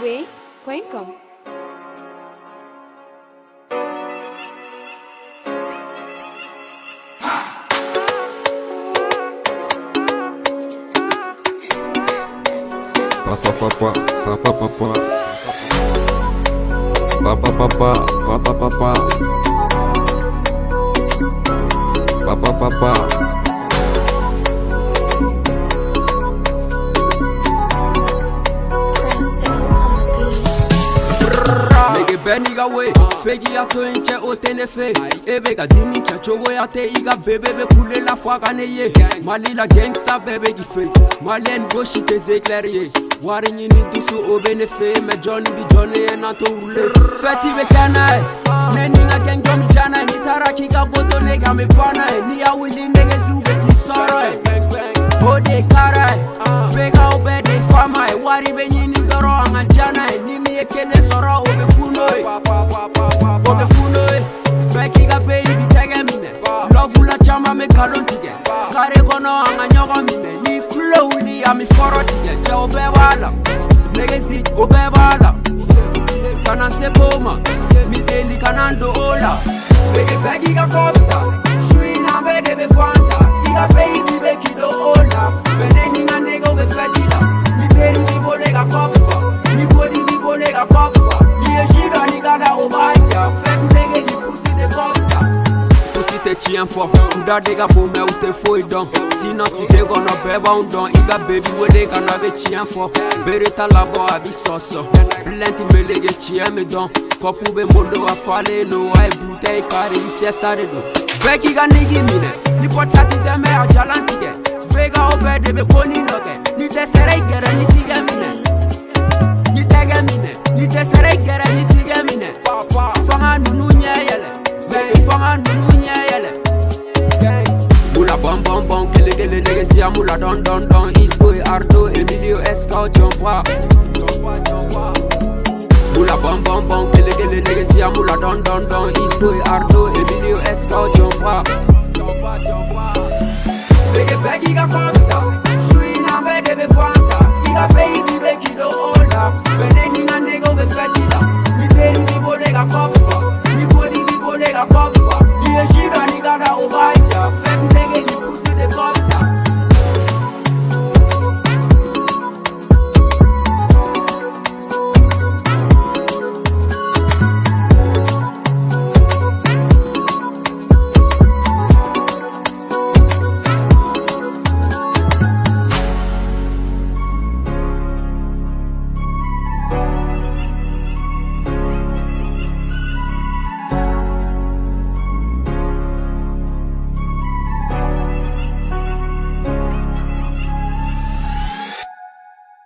ZambianHighway.com. Nigga Benny ga way, fegi ya to inche o tenefe. Ebe ga dimi cha chogo ya te iga bebe be kule la foi ganeye. Mali la gangsta bebe gi fe. Malen go shit is éclairé. Wari nyini dusu o benefe, me Johnny bi Johnny e na to ule. Feti be kana, neni na gang jomi jana. Nitara ki ga boto nega me pana. Ni ya wili nege zube ki soro. Ode kara, bega obede fama. Wari be nyini doro anga jana. Ni mi ekele soro obe funoy. Obe funoy. Beki ga baby tege mine. Love la chama me kalon tige. Kare kono anga nyogo mine. Ni klowly ami foro tige. Je obe wala. Negesi obe wala. Kana se koma. Mi deli kanando ola. Beki ga kopta. Shui na bede be fanta. Iga baby beki do ola. Beneni nga nego be fetila. Mi beri di bolega kopfa. Mi body di bolega kopfa. Ni eshida ni gada obaja. Fet nege di pussy de kopta. Pussy te chien fo. Kuda dega po me ute foi don. Sinon si te gonna beba un don. Iga baby we dega na be chien fo. Bereta labo abi soso. Plenty me lege chien me don. Kopu be mondo a fale no. Ay bouteille kare di siesta de do. Beki ga nigi mine. Ni potkati deme a jalantige. Bega obede be koni noge. Ni desere gere ni tige mine. Ni tege mine. Ni desere gere ni tige mine. Fanga nunu nyeyele. Begi fanga nunu nyeyele. Mula bom bom bom. Kele kele nege siya mula don don don. Isco e Ardo Emilio Escao Chompa. Mula bom bom bom. Kele kele nege siya mula don don don. Isco e Ardo Emilio Escao Chompa. Begi ga kom.